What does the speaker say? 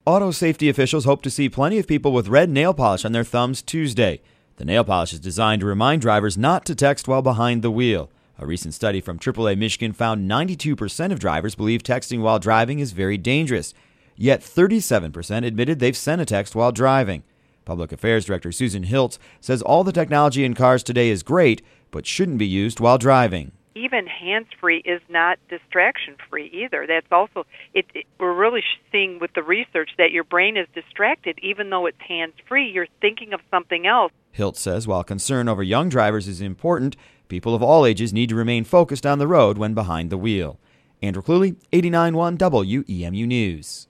Auto safety officials hope to see plenty of people with red nail polish on their thumbs Tuesday. The nail polish is designed to remind drivers not to text while behind the wheel. A recent study from AAA Michigan found 92% of drivers believe texting while driving is very dangerous. Yet 37% admitted they've sent a text while driving. Public Affairs Director Susan Hiltz says all the technology in cars today is great, but shouldn't be used while driving. Even hands-free is not distraction-free either. That's also, we're really seeing with the research that your brain is distracted. Even though it's hands-free, you're thinking of something else. Hiltz says while concern over young drivers is important, people of all ages need to remain focused on the road when behind the wheel. Andrew Cluley, 89.1 WEMU News.